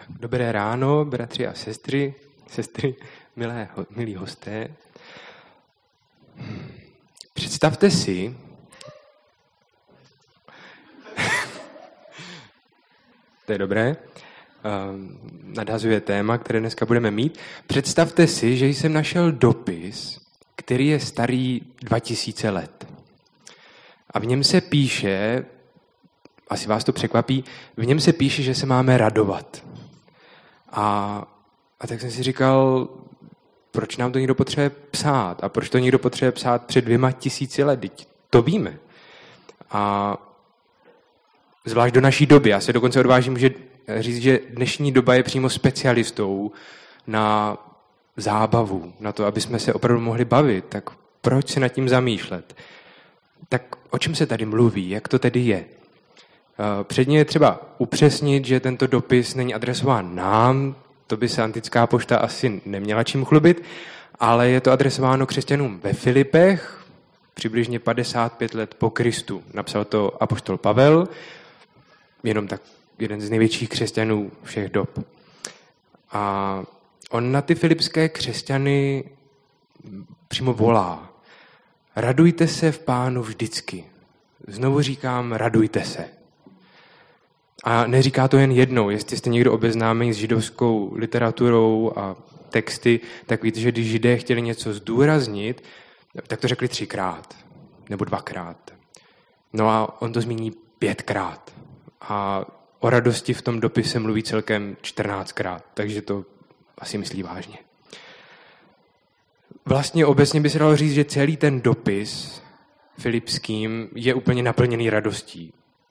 Dobré ráno, bratři a sestry, milí hosté. Představte si, to je dobré, nadhazuje téma, které dneska budeme mít. Představte si, že jsem našel dopis, který je starý 2000 let. A v něm se píše, asi vás to překvapí, v něm se píše, že se máme radovat. A tak jsem si říkal, proč nám to někdo potřebuje psát? A proč to někdo potřebuje psát před 2000 let? Teď to víme. A zvlášť do naší doby. Já se dokonce odvážím říct, že dnešní doba je přímo specialistou na zábavu, na to, aby jsme se opravdu mohli bavit. Tak proč se nad tím zamýšlet? Tak o čem se tady mluví? Jak to tedy je? Předně je třeba upřesnit, že tento dopis není adresován nám, to by se antická pošta asi neměla čím chlubit, ale je to adresováno křesťanům ve Filipech, přibližně 55 let po Kristu. Napsal to apoštol Pavel, jenom tak jeden z největších křesťanů všech dob. A on na ty filipské křesťany přímo volá. Radujte se v Pánu vždycky. Znovu říkám, radujte se. A neříká to jen jednou. Jestli jste někdo obeznámený s židovskou literaturou a texty, tak víte, že když Židé chtěli něco zdůraznit, tak to řekli 3krát nebo 2krát. No a on to zmíní 5krát. A o radosti v tom dopise mluví celkem 14krát, takže to asi myslí vážně. Vlastně obecně by se dalo říct, že celý ten dopis filipským je úplně naplněný radostí.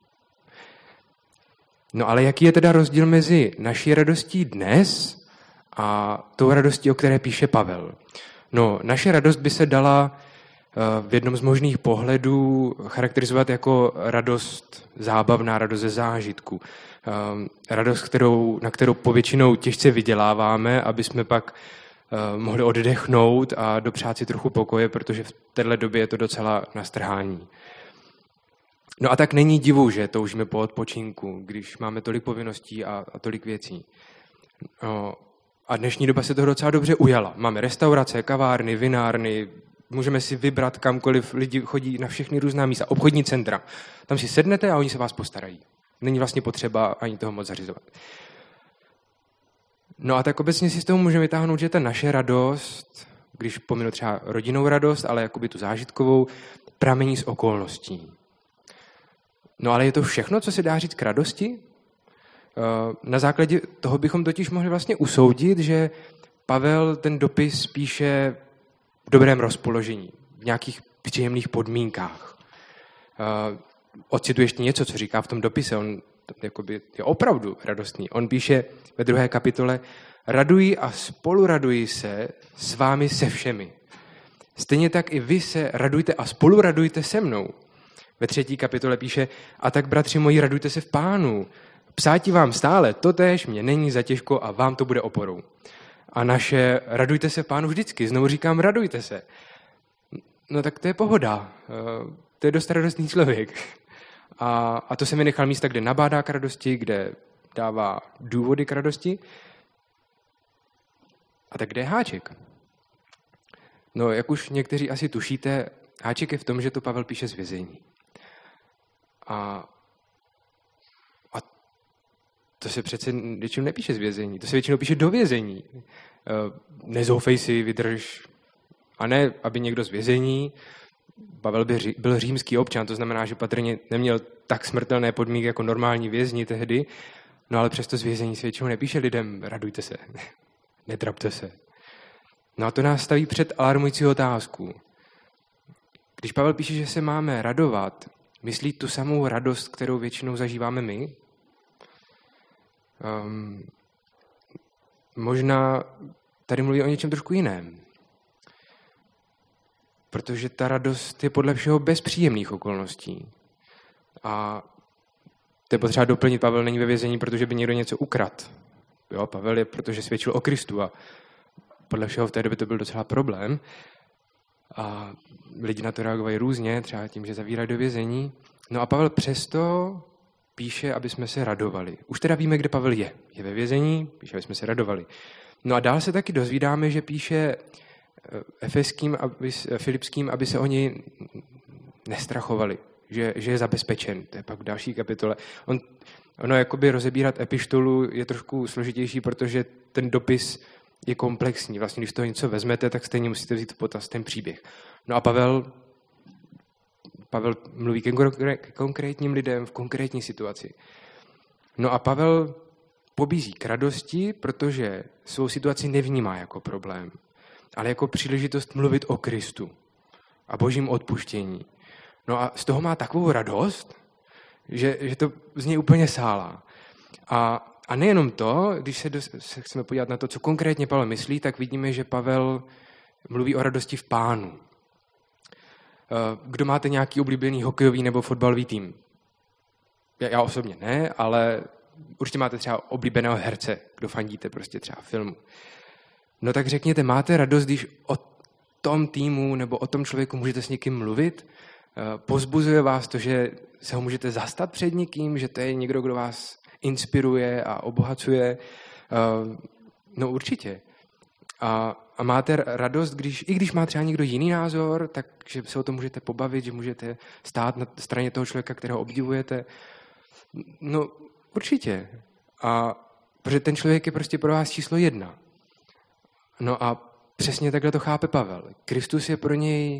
No ale jaký je teda rozdíl mezi naší radostí dnes a tou radostí, o které píše Pavel? No, naše radost by se dala v jednom z možných pohledů charakterizovat jako radost zábavná, radost ze zážitku. Radost, na kterou povětšinou těžce vyděláváme, aby jsme pak mohli oddechnout a dopřát si trochu pokoje, protože v této době je to docela na strhání. No a tak není divu, že toužíme po odpočinku, když máme tolik povinností a tolik věcí. No, a dnešní doba se toho docela dobře ujala. Máme restaurace, kavárny, vinárny, můžeme si vybrat kamkoliv, lidi chodí na všechny různá místa, obchodní centra. Tam si sednete a oni se vás postarají. Není vlastně potřeba ani toho moc zařizovat. No a tak obecně si z toho můžeme vytáhnout, že ta naše radost, když pominu třeba rodinnou radost, ale jakoby tu zážitkovou, pramení z okolností. No ale je to všechno, co se dá říct k radosti? Na základě toho bychom totiž mohli vlastně usoudit, že Pavel ten dopis píše v dobrém rozpoložení, v nějakých příjemných podmínkách. Ocituji ještě něco, co říká v tom dopise, on je opravdu radostný. On píše ve 2. kapitole, raduji a spoluraduji se s vámi se všemi. Stejně tak i vy se radujte a spoluradujte se mnou. Ve 3. kapitole píše, a tak, bratři moji, radujte se v Pánu. Psáti vám stále, totéž mě není zatěžko a vám to bude oporou. A naše radujte se v Pánu vždycky. Znovu říkám, radujte se. No tak to je pohoda. To je dost radostný člověk. A to se mi nechal místa, kde nabádá k radosti, kde dává důvody k radosti. A tak kde je háček? No, jak už někteří asi tušíte, háček je v tom, že to Pavel píše z vězení. A to se přece většinou nepíše z vězení, to se většinou píše do vězení. Nezoufej si, vydrž. A ne, aby někdo z vězení, Pavel byl římský občan, to znamená, že patrně neměl tak smrtelné podmínky jako normální vězni tehdy, no ale přesto z vězení se většinou nepíše lidem, radujte se, netrapte se. No a to nás staví před alarmující otázku. Když Pavel píše, že se máme radovat, myslí tu samou radost, kterou většinou zažíváme my? Možná tady mluví o něčem trošku jiném. Protože ta radost je podle všeho bez příjemných okolností. A to je potřeba doplnit, Pavel není ve vězení, protože by někdo něco ukradl. Jo, Pavel je, protože svědčil o Kristu a podle všeho v té době to byl docela problém. A lidi na to reagovali různě, třeba tím, že zavírají do vězení. No a Pavel přesto píše, aby jsme se radovali. Už teda víme, kde Pavel je. Je ve vězení, píše, aby jsme se radovali. No a dál se taky dozvídáme, že píše Efeským, Filipským, aby se oni nestrachovali, že je zabezpečen. To je pak v další kapitole. Ono jakoby rozebírat epištolu je trošku složitější, protože ten dopis je komplexní. Vlastně, když z toho něco vezmete, tak stejně musíte vzít v potaz ten příběh. No a Pavel mluví ke konkrétním lidem v konkrétní situaci. No a Pavel pobízí k radosti, protože svou situaci nevnímá jako problém, ale jako příležitost mluvit o Kristu a božím odpuštění. No a z toho má takovou radost, že to z něj úplně sálá. A nejenom to, když se chceme podívat na to, co konkrétně Pavel myslí, tak vidíme, že Pavel mluví o radosti v Pánu. Kdo máte nějaký oblíbený hokejový nebo fotbalový tým? Já osobně ne, ale určitě máte třeba oblíbeného herce, kdo fandíte prostě třeba filmu. No tak řekněte, máte radost, když o tom týmu nebo o tom člověku můžete s někým mluvit? Pozbuzuje vás to, že se ho můžete zastat před někým, že to je někdo, kdo vás inspiruje a obohacuje? No určitě. A máte radost, i když má třeba někdo jiný názor, takže se o tom můžete pobavit, že můžete stát na straně toho člověka, kterého obdivujete? No určitě. Protože ten člověk je prostě pro vás číslo 1. No a přesně takhle to chápe Pavel. Kristus je pro něj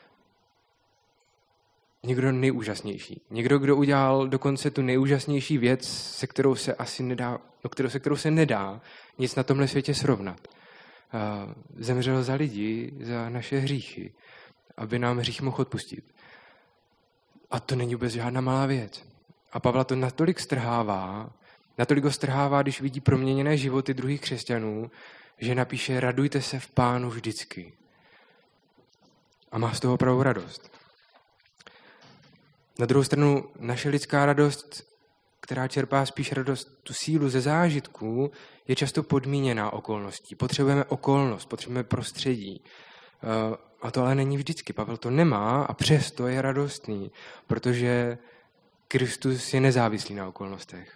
někdo nejúžasnější. Někdo, kdo udělal dokonce tu nejúžasnější věc, se kterou se nedá nic na tomhle světě srovnat. Zemřel za lidi, za naše hříchy, aby nám hřích mohl odpustit. A to není vůbec žádná malá věc. A Pavla to natolik ho strhává, když vidí proměněné životy druhých křesťanů, že napíše: radujte se v Pánu vždycky. A má z toho opravdu radost. Na druhou stranu naše lidská radost, která čerpá spíš radost, tu sílu ze zážitků, je často podmíněná okolností. Potřebujeme okolnost, potřebujeme prostředí. A to ale není vždycky. Pavel to nemá a přesto je radostný, protože Kristus je nezávislý na okolnostech.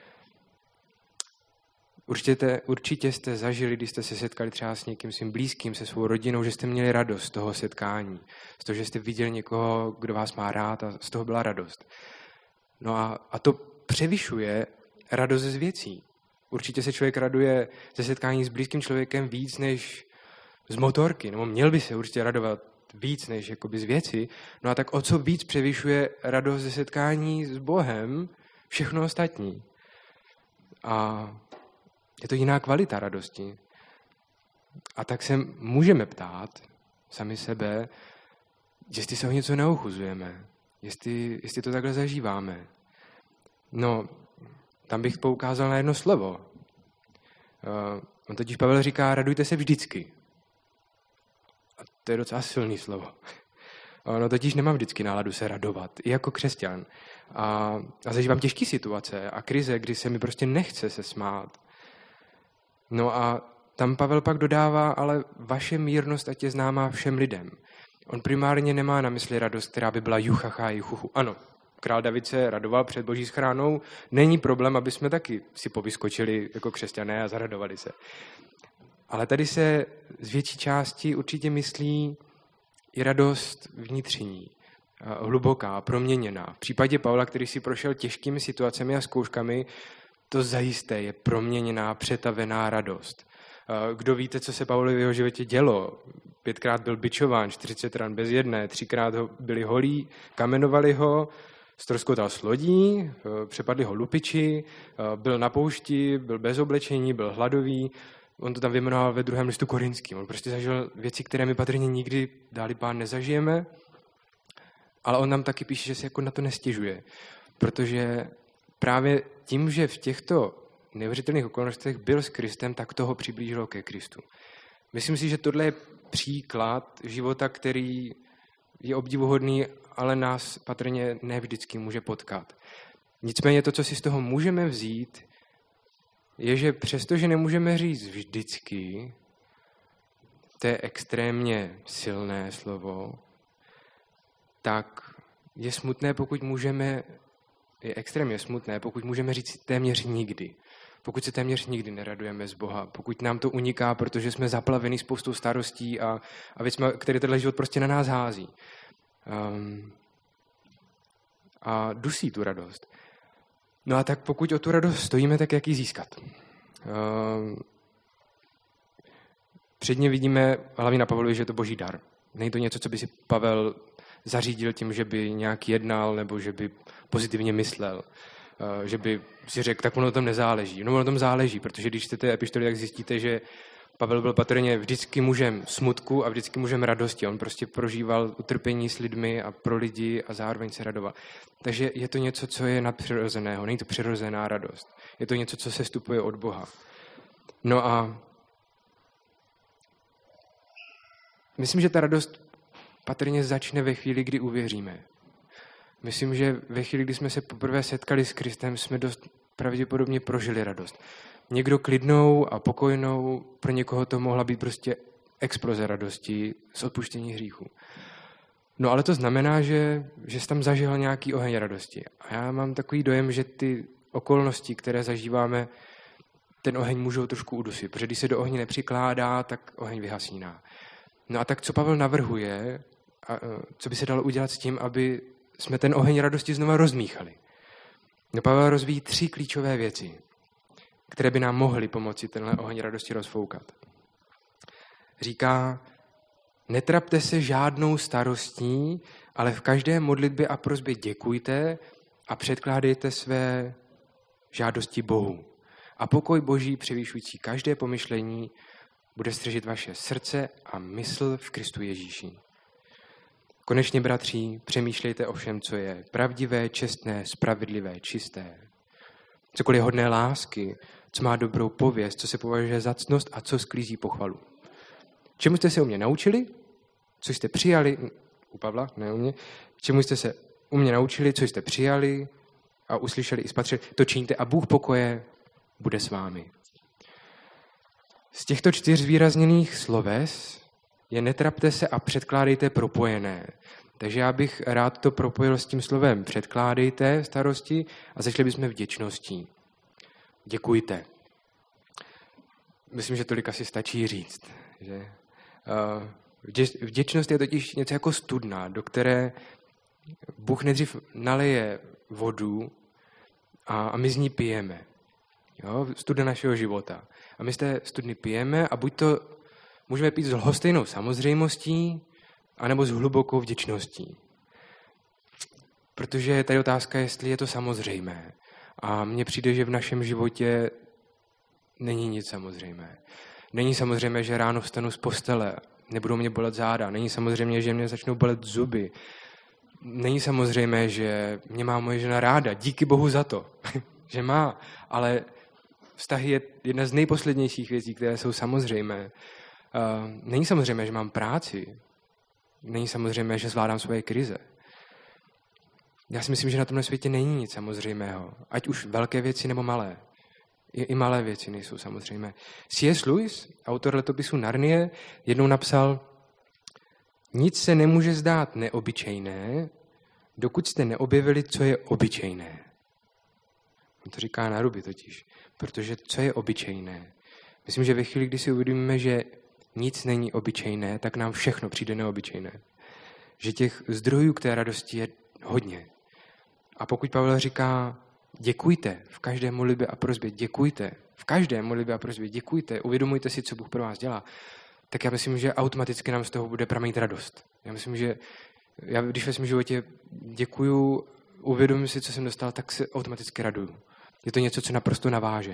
Určitě jste zažili, když jste se setkali třeba s někým svým blízkým, se svou rodinou, že jste měli radost z toho setkání. Z toho, že jste viděli někoho, kdo vás má rád, a z toho byla radost. No a to převyšuje radost z věcí. Určitě se člověk raduje ze setkání s blízkým člověkem víc než z motorky, nebo měl by se určitě radovat víc než jakoby z věci. No a tak o co víc převyšuje radost ze setkání s Bohem všechno ostatní. A je to jiná kvalita radosti. A tak se můžeme ptát sami sebe, jestli se o něco neochuzujeme, jestli to takhle zažíváme. No, tam bych poukázal na jedno slovo. On totiž Pavel říká: radujte se vždycky. A to je docela silný slovo. No totiž nemám vždycky náladu se radovat, i jako křesťan. A zažívám těžké situace a krize, kdy se mi prostě nechce se smát. No a tam Pavel pak dodává: ale vaše mírnost ať je známá všem lidem. On primárně nemá na mysli radost, která by byla juchacha, juchuchu. Ano, král David se radoval před boží schránou. Není problém, aby jsme taky si povyskočili jako křesťané a zaradovali se. Ale tady se z větší části určitě myslí i radost vnitřní, hluboká, proměněná. V případě Pavla, který si prošel těžkými situacemi a zkouškami, to zajisté je proměněná, přetavená radost. Kdo víte, co se Pavlovi v jeho životě dělo? 5krát byl bičován, 40 ran bez jedné, 3krát byli holí, kamenovali ho, ztroskotal s lodí, přepadli ho lupiči, byl na poušti, byl bez oblečení, byl hladový. On to tam vyjmenoval ve 2. listu Korinským. On prostě zažil věci, které my patrně nikdy, dá-li Pán, nezažijeme, ale on nám taky píše, že se jako na to nestěžuje, protože právě tím, že v těchto neuvěřitelných okolnostech byl s Kristem, tak toho přiblížilo ke Kristu. Myslím si, že tohle je příklad života, který je obdivuhodný, ale nás patrně ne vždycky může potkat. Nicméně to, co si z toho můžeme vzít, je, že přestože nemůžeme říct vždycky, to je extrémně silné slovo, tak je smutné, pokud můžeme je extrémně smutné, pokud můžeme říct téměř nikdy. Pokud se téměř nikdy neradujeme z Boha, pokud nám to uniká, protože jsme zaplaveni spoustou starostí a věcmi, které tenhle život prostě na nás hází. A dusí tu radost. No a tak pokud o tu radost stojíme, tak jak ji získat? Předně vidíme, hlavně na Pavlovi, že je to boží dar. Není to něco, co by si Pavel zařídil tím, že by nějak jednal, nebo že by pozitivně myslel. Že by si řekl, tak ono o tom nezáleží. No ono o tom záleží, protože když čtete epištoly, tak zjistíte, že Pavel byl patrně vždycky mužem smutku a vždycky mužem radosti. On prostě prožíval utrpení s lidmi a pro lidi a zároveň se radoval. Takže je to něco, co je nadpřirozeného. Není to přirozená radost. Je to něco, co se vstupuje od Boha. No a myslím, že ta radost patrně začne ve chvíli, kdy uvěříme. Myslím, že ve chvíli, kdy jsme se poprvé setkali s Kristem, jsme dost pravděpodobně prožili radost. Někdo klidnou a pokojnou, pro někoho to mohla být prostě exploze radosti z odpuštění hříchů. No ale to znamená, že jsi tam zažil nějaký oheň radosti. A já mám takový dojem, že ty okolnosti, které zažíváme, ten oheň můžou trošku udusit, protože když se do ohně nepřikládá, tak oheň vyhasíná. No a tak co Pavel navrhuje, a co by se dalo udělat s tím, aby jsme ten oheň radosti znova rozmíchali? No Pavel rozvíjí 3 klíčové věci, které by nám mohly pomoci tenhle oheň radosti rozfoukat. Říká, netrapte se žádnou starostí, ale v každé modlitbě a prosbě děkujte a předkládejte své žádosti Bohu. A pokoj Boží, převyšující každé pomyšlení, bude střežit vaše srdce a mysl v Kristu Ježíši. Konečně, bratři, přemýšlejte o všem, co je pravdivé, čestné, spravedlivé, čisté. Cokoliv je hodné lásky, co má dobrou pověst, co se považuje za ctnost a co sklízí pochvalu. Čemu jste se u mě naučili? Co jste přijali? U Pavla, ne u mě. Čemu jste se u mě naučili, co jste přijali a uslyšeli i spatřili? To čiňte a Bůh pokoje bude s vámi. Z těchto 4 zvýrazněných sloves je netrapte se a předkládejte propojené. Takže já bych rád to propojil s tím slovem předkládejte starosti a začali bychom vděčností. Děkujte. Myslím, že tolik asi stačí říct. Že? Vděčnost je totiž něco jako studna, do které Bůh nejdřív naleje vodu a my z ní pijeme. Jo? Studna našeho života. A my z té studny pijeme a buď to můžeme pít s lhostejnou samozřejmostí, anebo s hlubokou vděčností. Protože je tady otázka, jestli je to samozřejmé. A mně přijde, že v našem životě není nic samozřejmé. Není samozřejmé, že ráno vstanu z postele, nebudou mě bolet záda. Není samozřejmé, že mě začnou bolet zuby. Není samozřejmé, že mě má moje žena ráda. Díky Bohu za to, že má. Ale vztahy je jedna z nejposlednějších věcí, které jsou samozřejmé. Není samozřejmé, že mám práci. Není samozřejmé, že zvládám svoje krize. Já si myslím, že na tomhle světě není nic samozřejmého. Ať už velké věci nebo malé. I malé věci nejsou samozřejmé. C.S. Lewis, autor letopisu Narnie, jednou napsal: nic se nemůže zdát neobyčejné, dokud jste neobjevili, co je obyčejné. On to říká na ruby totiž. Protože co je obyčejné? Myslím, že ve chvíli, kdy si uvědomíme, že nic není obyčejné, tak nám všechno přijde neobyčejné. Že těch zdrojů k té radosti je hodně. A pokud Pavel říká, děkujte v každé modlitbě a prosbě, děkujte, v každé modlitbě a prosbě, děkujte, uvědomujte si, co Bůh pro vás dělá, tak já myslím, že automaticky nám z toho bude pramenit radost. Já myslím, že když ve svém životě děkuju, uvědomím si, co jsem dostal, tak se automaticky raduju. Je to něco, co naprosto naváže.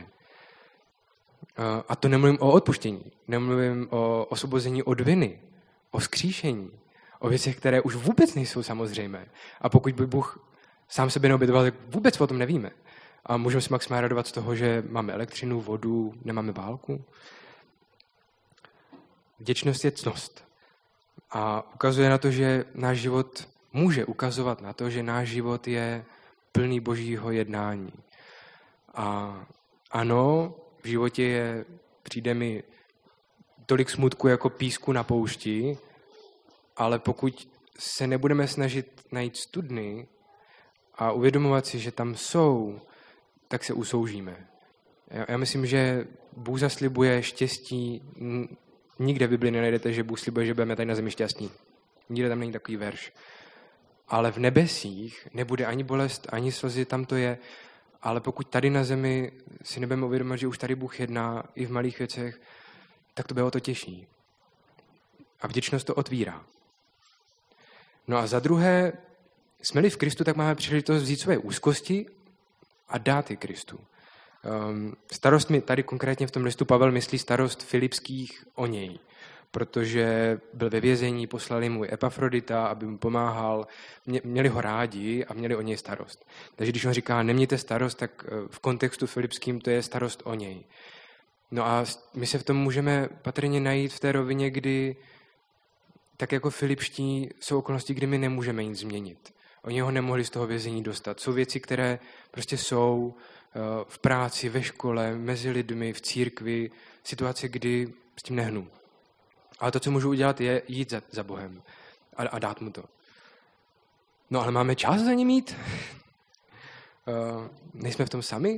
A to nemluvím o odpuštění, nemluvím o osvobození od viny, o vzkříšení, o věcech, které už vůbec nejsou samozřejmé. A pokud by Bůh sám sebe neobětoval, tak vůbec o tom nevíme. A můžeme si maximálně radovat z toho, že máme elektřinu, vodu, nemáme válku. Vděčnost je ctnost. A ukazuje na to, že náš život může ukazovat na to, že náš život je plný Božího jednání. A ano, v životě přijde mi tolik smutku jako písku na poušti, ale pokud se nebudeme snažit najít studny a uvědomovat si, že tam jsou, tak se usoužíme. Já myslím, že Bůh zaslibuje štěstí. Nikde v Bibli nenajdete, že Bůh slibuje, že budeme tady na zemi šťastní. Nikde tam není takový verš. Ale v nebesích nebude ani bolest, ani slzy, tam to je. Ale pokud tady na zemi si nebudeme uvědomit, že už tady Bůh jedná i v malých věcech, tak to bylo to těžší. A vděčnost to otvírá. No a za druhé, jsme-li v Kristu, tak máme příležitost vzít své úzkosti a dát je Kristu. Starost mi tady konkrétně v tom listu Pavel myslí starost Filipských o něj, protože byl ve vězení, poslali mu Epafrodita, aby mu pomáhal, měli ho rádi a měli o něj starost. Takže když on říká, nemějte starost, tak v kontextu filipským to je starost o něj. No a my se v tom můžeme patrně najít v té rovině, kdy tak jako filipští jsou okolnosti, kdy my nemůžeme nic změnit. Oni ho nemohli z toho vězení dostat. Jsou věci, které prostě jsou v práci, ve škole, mezi lidmi, v církvi, situace, kdy s tím nehnu. Ale to, co můžu udělat, je jít za Bohem a dát mu to. No ale máme čas za ním jít? Nejsme v tom sami?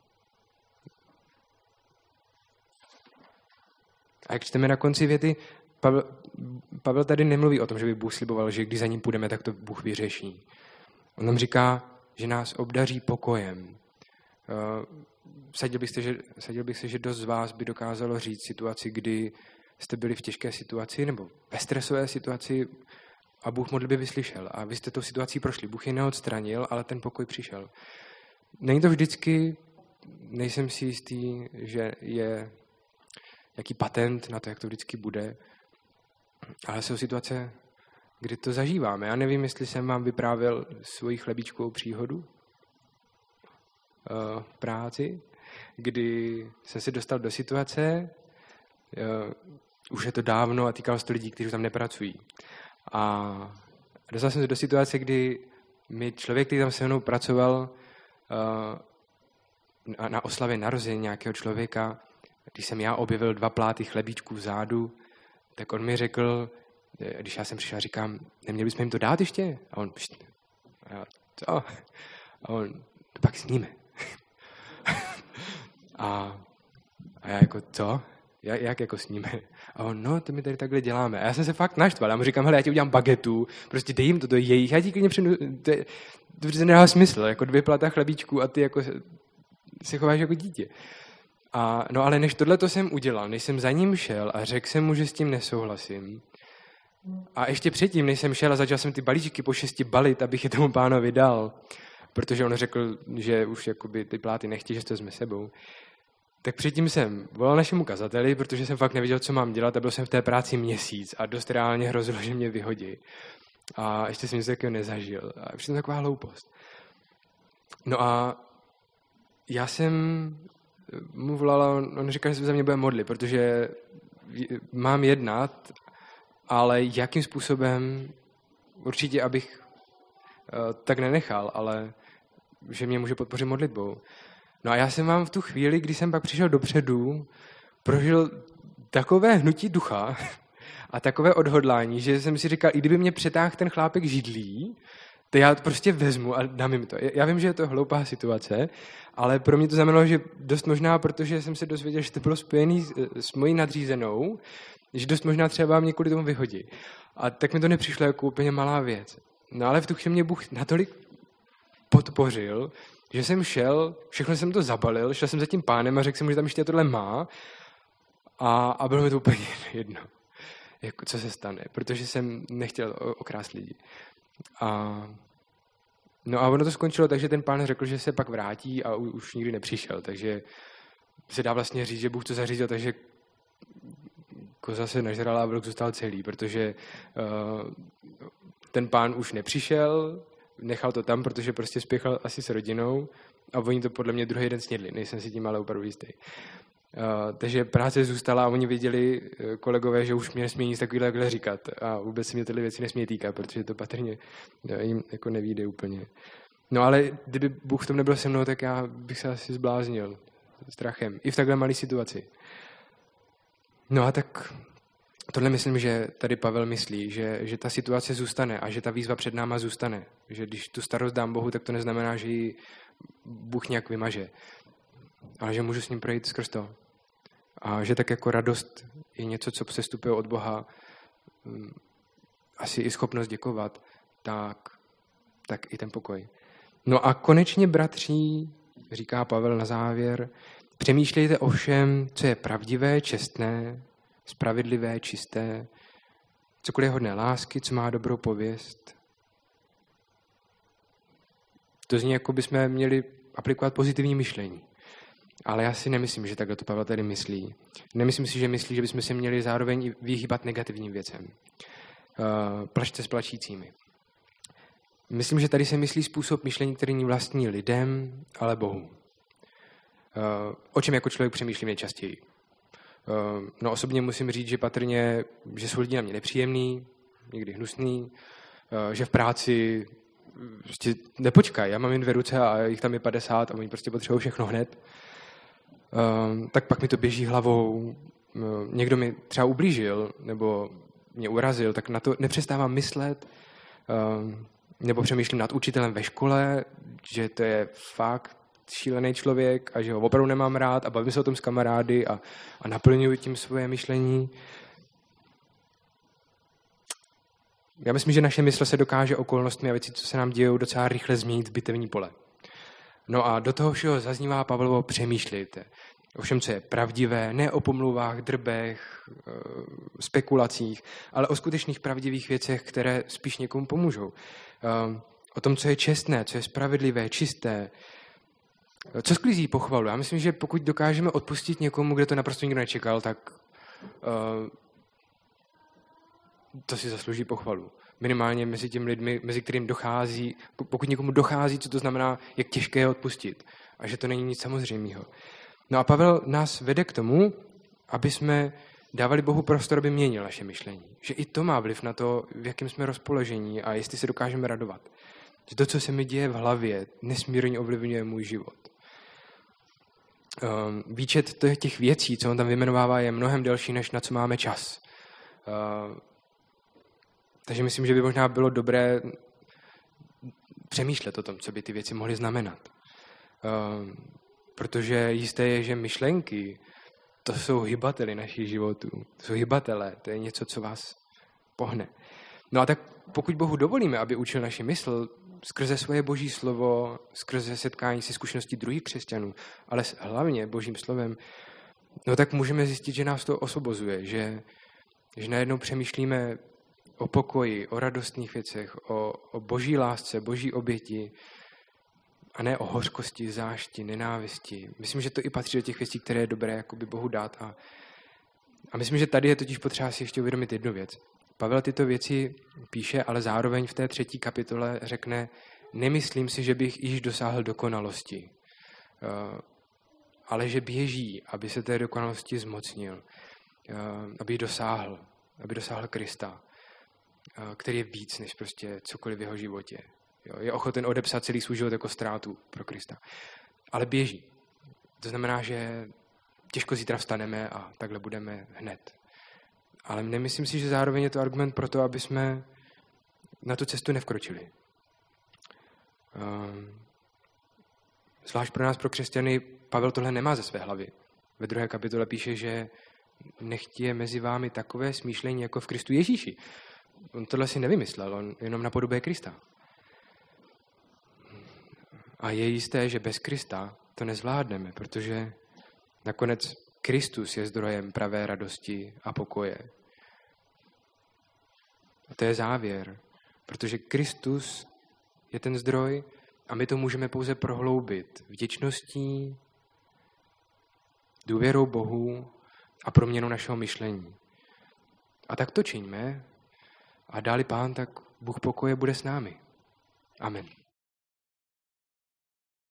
A jak čteme na konci věty, Pavel tady nemluví o tom, že by Bůh sliboval, že když za ním půjdeme, tak to Bůh vyřeší. On nám říká, že nás obdaří pokojem. Vsadil bych se, že dost z vás by dokázalo říct situaci, kdy jste byli v těžké situaci nebo ve stresové situaci a Bůh modlitby vyslyšel. A vy jste tou situací prošli. Bůh ji neodstranil, ale ten pokoj přišel. Není to vždycky, nejsem si jistý, že je jaký patent na to, jak to vždycky bude, ale jsou situace, kdy to zažíváme. Já nevím, jestli jsem vám vyprávěl svoji chlebíčkovou příhodu v práci, kdy jsem se dostal do situace, už je to dávno a týkalo se to lidí, kteří tam nepracují. A dostal jsem se do situace, kdy mi člověk, který tam se mnou pracoval na oslavě narození nějakého člověka, když jsem já objevil 2 pláty chlebíčků vzadu, tak on mi řekl, když já jsem přišel, říkám, neměli bychom jim to dát ještě? A on, a já, co? A on, to pak sníme. a já jako, co? Jak jako sníme? A on, no, to my tady takhle děláme. A já jsem se fakt naštval. Já mu říkám, hele, já ti udělám bagetu, prostě dej jim to je jejich, já ti klidně přijdu, to přece nedává smysl, jako 2 plata chlebíčků a ty jako se chováš jako dítě. No ale než tohleto jsem udělal, než jsem za ním šel a řekl jsem mu, že s tím nesouhlasím, a ještě předtím, než jsem šel a začal jsem ty balíčky po 6 balit, abych je tomu pánovi dal, protože on řekl, že už jakoby ty pláty nechtějí, že to jsme sebou, tak předtím jsem volal našemu kazateli, protože jsem fakt nevěděl, co mám dělat a byl jsem v té práci měsíc a dost reálně hrozilo, že mě vyhodí. A ještě jsem nic takového nezažil. A všechno taková hloupost. No a já jsem mu volal a on říkal, že se za mě bude modlit, protože mám jednat, ale jakým způsobem, určitě abych tak nenechal, ale že mě může podpořit modlitbou. No a já jsem vám v tu chvíli, kdy jsem pak přišel dopředu, prožil takové hnutí ducha a takové odhodlání, že jsem si říkal, i kdyby mě přetáhl ten chlápek židlí, to já prostě vezmu a dám jim to. Já vím, že je to hloupá situace, ale pro mě to znamenalo, že dost možná, protože jsem se dozvěděl, že to bylo spojené s mojí nadřízenou, že dost možná třeba mě kvůli tomu vyhodí. A tak mi to nepřišlo jako úplně malá věc. No ale v tu chvíli mě Bůh natolik podpořil, že jsem šel, všechno jsem to zabalil, šel jsem za tím pánem a řekl jsem mu, že tam ještě tohle má a bylo mi to úplně jedno, jako, co se stane, protože jsem nechtěl okrást lidi. No a ono to skončilo tak, že ten pán řekl, že se pak vrátí a už nikdy nepřišel, takže se dá vlastně říct, že Bůh to zařídil, takže koza se nažrala a vlk zůstal celý, protože ten pán už nepřišel, nechal to tam, protože prostě spěchal asi s rodinou a oni to podle mě druhý den snědli, nejsem si tím ale opravdu jistý. Takže práce zůstala a oni věděli, kolegové, že už mě nesmí nic takového říkat a vůbec se mě tyhle věci nesmí týkat, protože to patrně jim jako nevíde úplně. No ale kdyby Bůh v tom nebyl se mnou, tak já bych se asi zbláznil strachem. I v takhle malé situaci. No a tak tohle myslím, že tady Pavel myslí, že ta situace zůstane a že ta výzva před náma zůstane. Že když tu starost dám Bohu, tak to neznamená, že ji Bůh nějak vymaže, ale že můžu s ním projít skrz to. A že tak jako radost je něco, co přestupuje od Boha, asi i schopnost děkovat, tak i ten pokoj. No a konečně, bratří, říká Pavel na závěr, přemýšlejte o všem, co je pravdivé, čestné, spravedlivé, čisté, cokoliv je hodné lásky, co má dobrou pověst. To zní, jako bychom měli aplikovat pozitivní myšlení. Ale já si nemyslím, že takhle to Pavel tady myslí. Nemyslím si, že myslí, že bychom se měli zároveň vyhýbat negativním věcem. Plačte s plačícími. Myslím, že tady se myslí způsob myšlení, který není vlastní lidem, ale Bohu. O čem jako člověk přemýšlím nejčastěji? No osobně musím říct, že patrně, že jsou lidi na mě nepříjemný, někdy hnusný, že v práci prostě nepočkají. Já mám jen 2 ruce a jich tam je 50 a oni prostě potřebují všechno hned. Tak pak mi to běží hlavou. Někdo mi třeba ublížil nebo mě urazil, tak na to nepřestávám myslet. Nebo přemýšlím nad učitelem ve škole, že to je fakt šílený člověk a že ho opravdu nemám rád a bavím se o tom s kamarády a naplňuji tím svoje myšlení. Já myslím, že naše mysl se dokáže okolnostmi a věci, co se nám dějou, docela rychle změnit v bitevní pole. No a do toho všeho zaznívá Pavlovo přemýšlejte. O všem, co je pravdivé, ne o pomluvách, drbech, spekulacích, ale o skutečných pravdivých věcech, které spíš někomu pomůžou. O tom, co je čestné, co je spravedlivé, čisté. Co sklízí pochvalu? Já myslím, že pokud dokážeme odpustit někomu, kde to naprosto nikdo nečekal, tak to si zaslouží pochvalu. Minimálně mezi těmi lidmi, mezi kterým dochází, pokud někomu dochází, co to znamená, jak těžké je odpustit. A že to není nic samozřejmého. No a Pavel nás vede k tomu, aby jsme dávali Bohu prostor, aby měnil naše myšlení. Že i to má vliv na to, v jakém jsme rozpoložení a jestli se dokážeme radovat. Že to, co se mi děje v hlavě, nesmírně ovlivňuje můj život. Výčet těch věcí, co on tam vyjmenovává, je mnohem delší, než na co máme čas. Takže myslím, že by možná bylo dobré přemýšlet o tom, co by ty věci mohly znamenat. Protože jisté je, že myšlenky, to jsou hybateli našich životů. To jsou hybatelé, to je něco, co vás pohne. No a tak pokud Bohu dovolíme, aby učil naši mysl skrze svoje boží slovo, skrze setkání se zkušeností druhých křesťanů, ale hlavně božím slovem, no tak můžeme zjistit, že nás to osvobozuje, že najednou přemýšlíme o pokoji, o radostných věcech, o boží lásce, boží oběti, a ne o hořkosti, zášti, nenávisti. Myslím, že to i patří do těch věcí, které je dobré jakoby Bohu dát. A myslím, že tady je totiž potřeba si ještě uvědomit jednu věc. Pavel tyto věci píše, ale zároveň v té 3. kapitole řekne, nemyslím si, že bych již dosáhl dokonalosti, ale že běží, aby se té dokonalosti zmocnil, aby ji dosáhl Krista, který je víc než prostě cokoliv v jeho životě. Je ochoten odepsat celý svůj život jako ztrátu pro Krista. Ale běží. To znamená, že těžko zítra vstaneme a takhle budeme hned. Ale nemyslím si, že zároveň je to argument pro to, aby jsme na tu cestu nevkročili. Zvlášť pro nás, pro křesťany, Pavel tohle nemá ze své hlavy. Ve 2. kapitole píše, že nechť je mezi vámi takové smýšlení jako v Kristu Ježíši. On tohle si nevymyslel, on jenom napodobuje Krista. A je jisté, že bez Krista to nezvládneme, protože nakonec Kristus je zdrojem pravé radosti a pokoje. A to je závěr, protože Kristus je ten zdroj a my to můžeme pouze prohloubit vděčností, důvěrou Bohu a proměnou našeho myšlení. A tak to čiňme a dáli Pán, tak Bůh pokoje bude s námi. Amen.